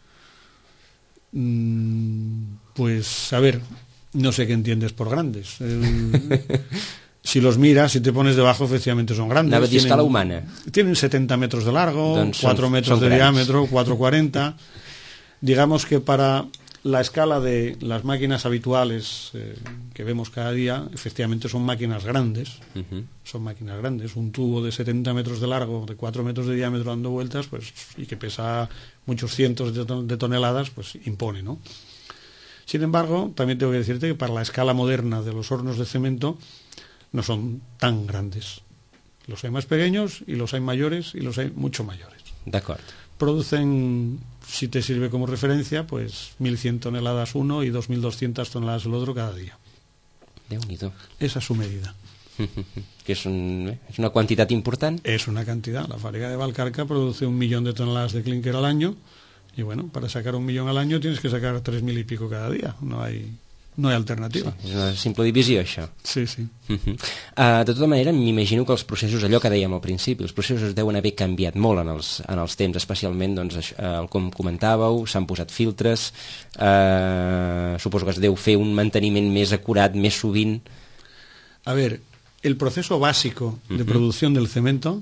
Mm, pues, a ver, no sé qué entiendes por grandes. El... Si los miras, si te pones debajo, efectivamente son grandes. Anava a dir escala humana. Tienen setenta metros de largo, doncs cuatro son, metros son de grans. diámetro, cuatro cuarenta. Digamos que para la escala de las máquinas habituales eh, que vemos cada día, efectivamente son máquinas grandes. Uh-huh. Son máquinas grandes. Un tubo de setenta metros de largo, de cuatro metros de diámetro dando vueltas, pues, y que pesa muchos cientos de, ton- de toneladas, pues impone, ¿no? Sin embargo, también tengo que decirte que para la escala moderna de los hornos de cemento, no son tan grandes. Los hay más pequeños y los hay mayores y los hay mucho mayores. D'acord. Producen, si te sirve como referencia, pues mil cien toneladas uno y dos mil doscientas toneladas el otro cada día. Déu-n'hi-do. Esa es su medida. Que és, un, eh? és una quantitat important. Es una cantidad. La fábrica de Valcarca produce un millón de toneladas de clínker al año y bueno, para sacar un millón al año tienes que sacar tres mil y pico cada día. No hay... No hi ha alternativa. Sí, és una simple divisió, això. Sí, sí. Uh-huh. Uh, de tota manera, m'imagino que els processos, allò que dèiem al principi, els processos deuen haver canviat molt en els, en els temps, especialment, doncs, uh, com comentàveu, s'han posat filtres, uh, suposo que es deu fer un manteniment més acurat, més sovint. A ver, el proceso básico de uh-huh. producción del cemento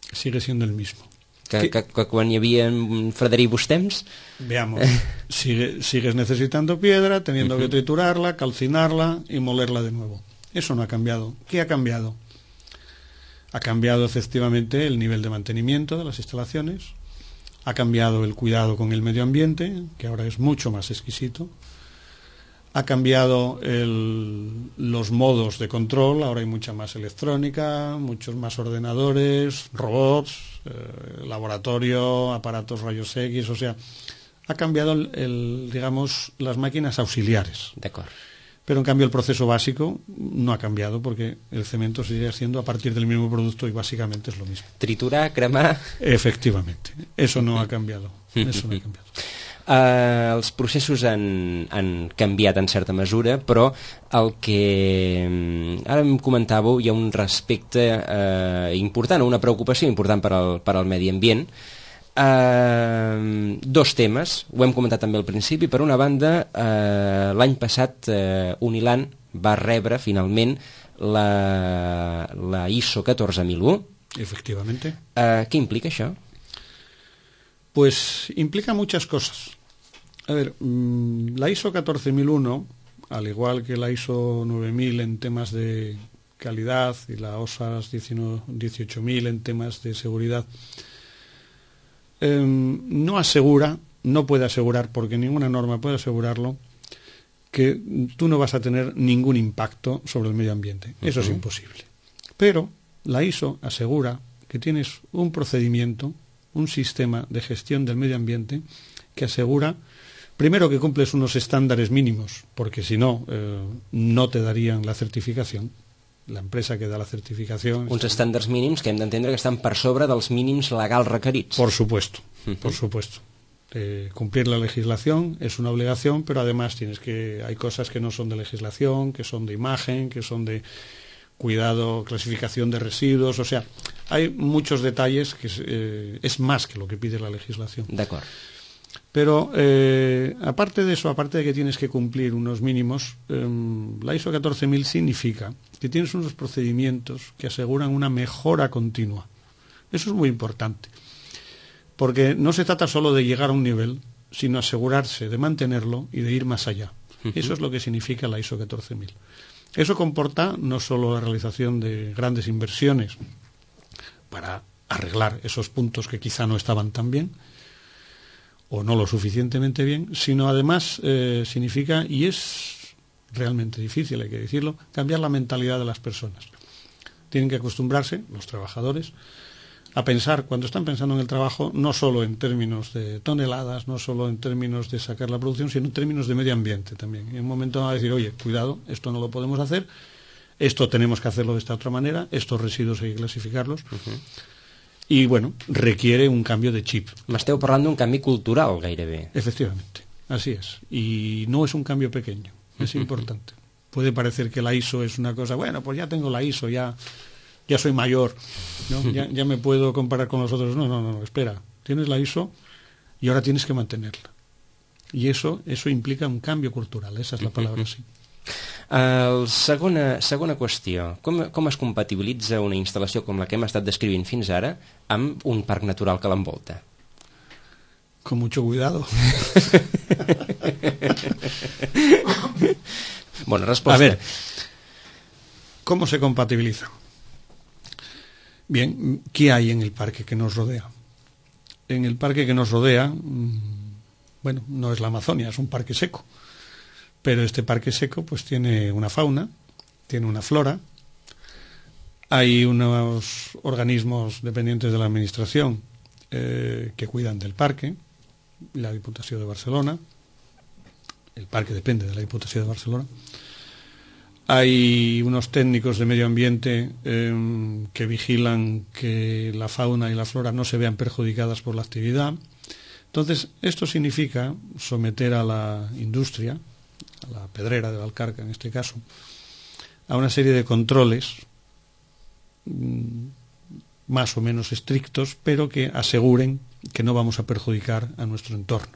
sigue siendo el mismo. Que, que, que quan hi havia Frederic Bustems... Veamos, sigue, sigues necesitando piedra, teniendo uh-huh. que triturarla, calcinarla y molerla de nuevo. Eso no ha cambiado. ¿Qué ha cambiado? Ha cambiado efectivamente el nivel de mantenimiento de las instalaciones, ha cambiado el cuidado con el medio ambiente, que ahora es mucho más exquisito, ha cambiado el, los modos de control, ahora hay mucha más electrónica, muchos más ordenadores, robots, eh, laboratorio, aparatos rayos X, o sea, ha cambiado el, el, digamos, las máquinas auxiliares. De acuerdo. Pero en cambio el proceso básico no ha cambiado porque el cemento sigue siendo a partir del mismo producto y básicamente es lo mismo. Triturar, cremar... Efectivamente, eso no ha cambiado. Eso no ha cambiado. Uh, els processos han, han canviat en certa mesura, però el que ara em comentàveu, hi ha un respecte uh, important, una preocupació important per al, per al medi ambient. Uh, dos temes, ho hem comentat també al principi. Per una banda, uh, l'any passat uh, Unilan va rebre finalment la, la I S O catorze mil u. Efectivamente. Uh, què implica això? Pues implica muchas cosas. A ver, la I S O catorce mil uno, al igual que la I S O nueve mil en temas de calidad y la O S A S dieciocho mil en temas de seguridad, eh, no asegura, no puede asegurar, porque ninguna norma puede asegurarlo, que tú no vas a tener ningún impacto sobre el medio ambiente. Eso uh-huh. es imposible. Pero la I S O asegura que tienes un procedimiento, un sistema de gestión del medio ambiente que asegura, primero, que cumples unos estándares mínimos, porque si no, eh, no te darían la certificación. La empresa que da la certificación... Uns estàndards mínims que hem d'entendre que estan per sobre dels mínims legals requerits. Por supuesto, uh-huh. por supuesto. Eh, cumplir la legislación es una obligación, pero además tienes que hay cosas que no son de legislación, que son de imagen, que son de cuidado, clasificación de residuos, o sea, hay muchos detalles que eh, es más que lo que pide la legislación. De acuerdo. Pero eh, aparte de eso, aparte de que tienes que cumplir unos mínimos, eh, la I S O catorce mil significa que tienes unos procedimientos que aseguran una mejora continua. Eso es muy importante, porque no se trata solo de llegar a un nivel, sino asegurarse de mantenerlo y de ir más allá. Uh-huh. Eso es lo que significa la I S O catorce mil. Eso comporta no solo la realización de grandes inversiones para arreglar esos puntos que quizá no estaban tan bien, o no lo suficientemente bien, sino además eh, significa, y es realmente difícil, hay que decirlo, cambiar la mentalidad de las personas. Tienen que acostumbrarse, los trabajadores, a pensar, cuando están pensando en el trabajo, no solo en términos de toneladas, no solo en términos de sacar la producción, sino en términos de medio ambiente también. Y en un momento van a decir, oye, cuidado, esto no lo podemos hacer, esto tenemos que hacerlo de esta otra manera, estos residuos hay que clasificarlos. Uh-huh. Y, bueno, requiere un cambio de chip. M'esteu parlant d'un canvi cultural, gairebé. Efectivamente, así es. Y no es un cambio pequeño, es uh-huh. importante. Puede parecer que la I S O es una cosa, bueno, pues ya tengo la I S O, ya, ya soy mayor, ¿no? ya, ya me puedo comparar con los otros. No, no, no, espera, tienes la I S O y ahora tienes que mantenerla. Y eso, eso implica un cambio cultural, esa es la palabra, sí. Uh, segona, segona qüestió, com, com es compatibilitza una instal·lació com la que hem estat descrivint fins ara amb un parc natural que l'envolta? Con mucho cuidado. Buena respuesta. A ver, ¿cómo se compatibiliza? Bien, ¿qué hay en el parque que nos rodea? En el parque que nos rodea, bueno, no es la Amazonia, es un parque seco. Pero este parque seco pues tiene una fauna, tiene una flora, hay unos organismos dependientes de la administración eh, que cuidan del parque, la Diputación de Barcelona, el parque depende de la Diputación de Barcelona, hay unos técnicos de medio ambiente eh, que vigilan que la fauna y la flora no se vean perjudicadas por la actividad. Entonces, esto significa someter a la industria, a la pedrera de Valcarca en este caso, a una serie de controles mmm, más o menos estrictos, pero que aseguren que no vamos a perjudicar a nuestro entorno.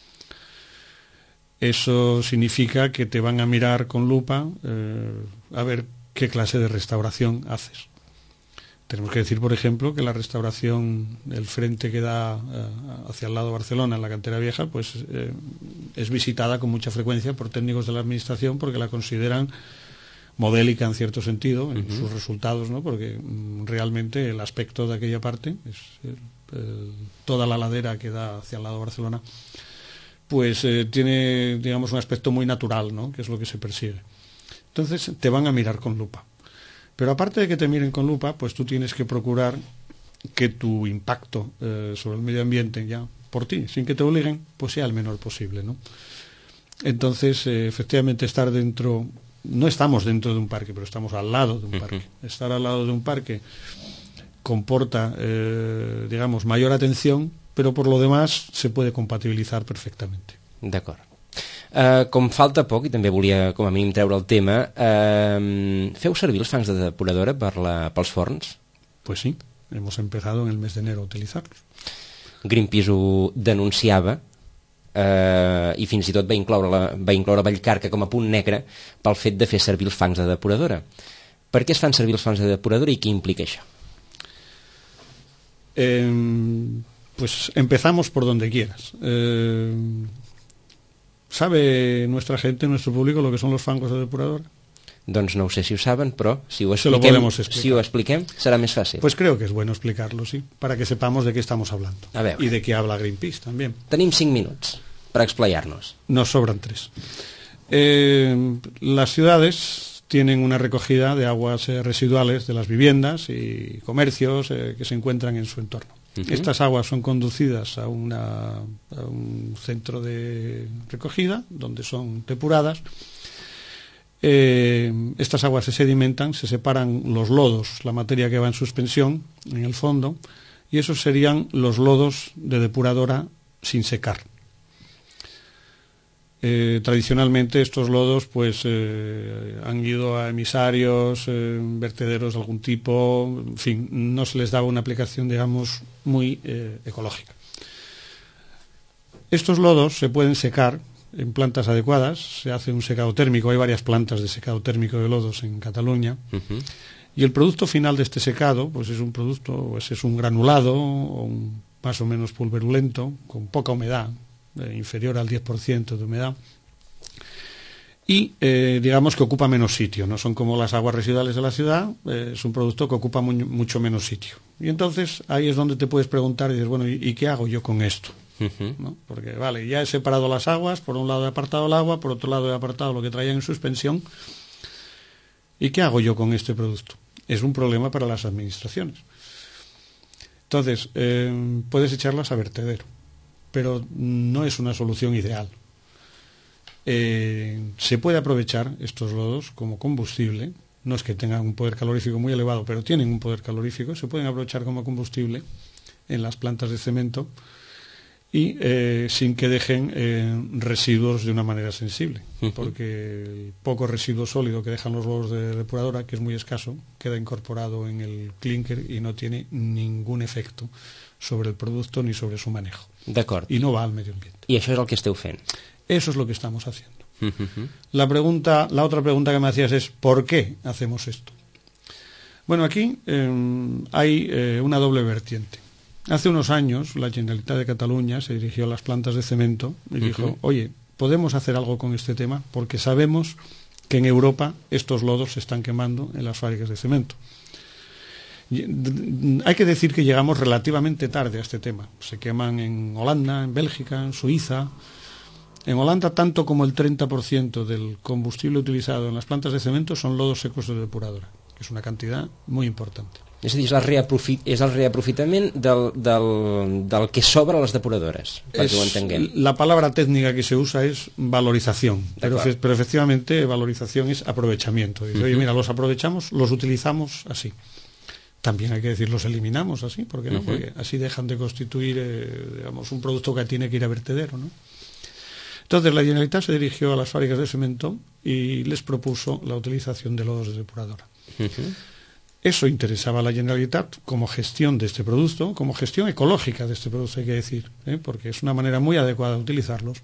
Eso significa que te van a mirar con lupa eh, a ver qué clase de restauración haces. Tenemos que decir, por ejemplo, que la restauración del frente que da eh, hacia el lado de Barcelona, en la cantera vieja, pues eh, es visitada con mucha frecuencia por técnicos de la administración porque la consideran modélica en cierto sentido en uh-huh. sus resultados, ¿no? Porque mm, realmente el aspecto de aquella parte, es el, el, toda la ladera que da hacia el lado de Barcelona, pues eh, tiene, digamos, un aspecto muy natural, ¿no? Que es lo que se persigue. Entonces te van a mirar con lupa. Pero aparte de que te miren con lupa, pues tú tienes que procurar que tu impacto eh, sobre el medio ambiente, ya por ti, sin que te obliguen, pues sea el menor posible, ¿no? Entonces, eh, efectivamente, estar dentro, no estamos dentro de un parque, pero estamos al lado de un parque. Uh-huh. Estar al lado de un parque comporta, eh, digamos, mayor atención, pero por lo demás se puede compatibilizar perfectamente. D'acord. Uh, com falta poc, i també volia com a mínim treure el tema, uh, feu servir els fangs de depuradora per la, pels forns? Pues sí, hemos empezado en el mes de enero a utilizarlos. Greenpeace ho denunciava uh, i fins i tot va incloure, la, va incloure Vallcarca com a punt negre pel fet de fer servir els fangs de depuradora. Per què es fan servir els fangs de depuradora i què implica això? Eh, pues empezamos por donde quieras. Eh... ¿Sabe nuestra gente, nuestro público, lo que son los fangos de depuradora? Doncs no ho sé si ho saben, però si ho Se lo expliquem, podemos explicar. si ho expliquem serà més fàcil. Pues creo que es bueno explicarlo, sí, para que sepamos de qué estamos hablando. A veure. Y de qué habla Greenpeace también. Tenim cinc minuts per explayar-nos. Nos sobran tres. Eh, las ciudades tienen una recogida de aguas eh, residuales de las viviendas y comercios eh, que se encuentran en su entorno. Uh-huh. Estas aguas son conducidas a, una, a un centro de recogida donde son depuradas. Eh, estas aguas se sedimentan, se separan los lodos, la materia que va en suspensión en el fondo, y esos serían los lodos de depuradora sin secar. Eh, tradicionalmente estos lodos pues eh, han ido a emisarios, eh, vertederos de algún tipo, en fin, no se les daba una aplicación, digamos, muy eh, ecológica. Estos lodos se pueden secar en plantas adecuadas, se hace un secado térmico, hay varias plantas de secado térmico de lodos en Cataluña, uh-huh. Y el producto final de este secado pues es un producto, pues es un granulado o un más o menos pulverulento, con poca humedad, Eh, inferior al diez por ciento de humedad y eh, digamos que ocupa menos sitio, no son como las aguas residuales de la ciudad, eh, es un producto que ocupa muy, mucho menos sitio, y entonces ahí es donde te puedes preguntar y dices, bueno, ¿y, y qué hago yo con esto? Uh-huh. ¿No? Porque vale, ya he separado las aguas, por un lado he apartado el agua, por otro lado he apartado lo que traían en suspensión, ¿y qué hago yo con este producto? Es un problema para las administraciones. Entonces eh, puedes echarlas a vertedero, pero no es una solución ideal. Eh, se puede aprovechar estos lodos como combustible, no es que tengan un poder calorífico muy elevado, pero tienen un poder calorífico, se pueden aprovechar como combustible en las plantas de cemento y eh, sin que dejen eh, residuos de una manera sensible, uh-huh. Porque el poco residuo sólido que dejan los lodos de depuradora, que es muy escaso, queda incorporado en el clínker y no tiene ningún efecto sobre el producto ni sobre su manejo. D'acord. Y no va al medio ambiente. I això és el que esteu fent. Eso es lo que estamos haciendo. Uh-huh. La pregunta, la otra pregunta que me hacías es ¿por qué hacemos esto? Bueno, aquí eh, hay eh, una doble vertiente. Hace unos años la Generalitat de Cataluña se dirigió a las plantas de cemento y uh-huh. dijo, oye, ¿podemos hacer algo con este tema? Porque sabemos que en Europa estos lodos se están quemando en las fábricas de cemento. Hay que decir que llegamos relativamente tarde a este tema. Se queman en Holanda, en Bélgica, en Suiza. En Holanda, tanto como el treinta por ciento del combustible utilizado en las plantas de cemento son lodos secos de depuradora, que es una cantidad muy importante. És a dir, és el, reaprofit, és el reaprofitament del, del, del que sobra a les depuradores, perquè es, ho entenguem. La palabra técnica que se usa es valorización, pero, fe, pero efectivamente valorización es aprovechamiento. Dice, uh-huh. Oye, mira, los aprovechamos, los utilizamos así. También hay que decir, los eliminamos así, ¿por qué no? Uh-huh. Porque así dejan de constituir, eh, digamos, un producto que tiene que ir a vertedero, ¿no? Entonces la Generalitat se dirigió a las fábricas de cemento y les propuso la utilización de lodos de depuradora. Uh-huh. Eso interesaba a la Generalitat como gestión de este producto, como gestión ecológica de este producto, hay que decir, ¿eh? Porque es una manera muy adecuada de utilizarlos.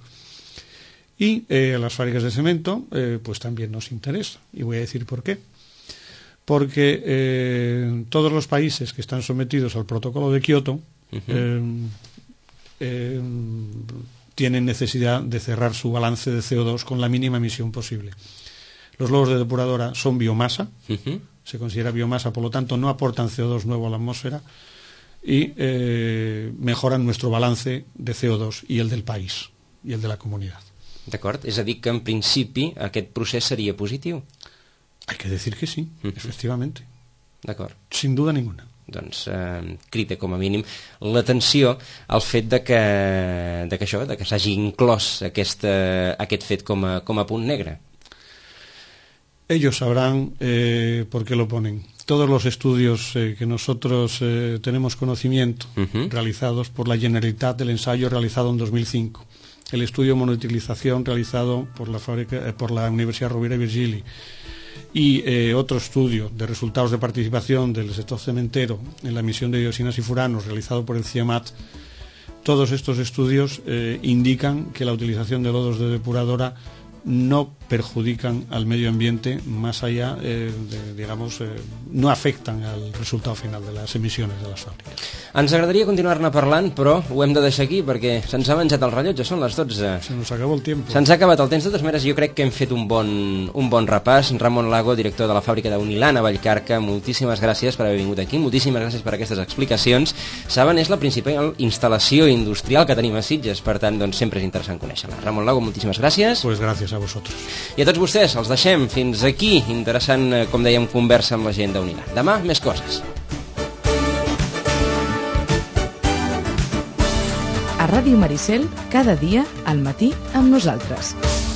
Y eh, a las fábricas de cemento, eh, pues también nos interesa. Y voy a decir por qué. porque eh, todos los países que están sometidos al protocolo de Kioto uh-huh. eh, eh, tienen necesidad de cerrar su balance de C O dos con la mínima emisión posible. Los logos de depuradora son biomasa, uh-huh. se considera biomasa, por lo tanto no aportan C O dos nuevo a la atmósfera y eh, mejoran nuestro balance de C O dos i el del país i el de la comunitat. D'acord, és a dir que en principi aquest procés seria positiu? Hay que decir que sí, uh-huh. efectivamente. D'acord. Sin duda ninguna. Doncs eh, crida com a mínim l'atenció al fet de que, de que això, de que s'hagi inclòs aquesta, aquest fet com a, com a punt negre. Ellos sabrán eh, por qué lo ponen. Todos los estudios eh, que nosotros eh, tenemos conocimiento, uh-huh. realizados por la Generalitat, del ensayo realizado en dos mil cinco, el estudio de monotilización realizado por la, fábrica, eh, por la Universidad Rovira i Virgili, y eh, otro estudio de resultados de participación del sector cementero en la emisión de dioxinas y furanos realizado por el CIEMAT, todos estos estudios eh, indican que la utilización de lodos de depuradora no perjudican al medio ambiente más allá, eh, de, digamos, eh, no afectan al resultado final de les emissions de les fàbriques. Ens agradaria continuar-ne parlant, però ho hem de deixar aquí perquè se'ns ha menjat el rellotge, són les dotze. Se nos acabó el tiempo. Se'ns ha acabat el temps. De totes maneres, jo crec que hem fet un bon, un bon repàs. Ramon Lago, director de la fàbrica d'Unilan a Vallcarca, moltíssimes gràcies per haver vingut aquí, moltíssimes gràcies per aquestes explicacions. Saben, és la principal instal·lació industrial que tenim a Sitges, per tant, doncs, sempre és interessant conèixer-la. Ramon Lago, moltíssimes gràcies. Pues gracias a vosotros. I a tots vostès, els deixem fins aquí. Interessant, com dèiem, conversa amb la gent d'Unilan. Demà, més coses. A Ràdio Maricel, cada dia, al matí, amb nosaltres.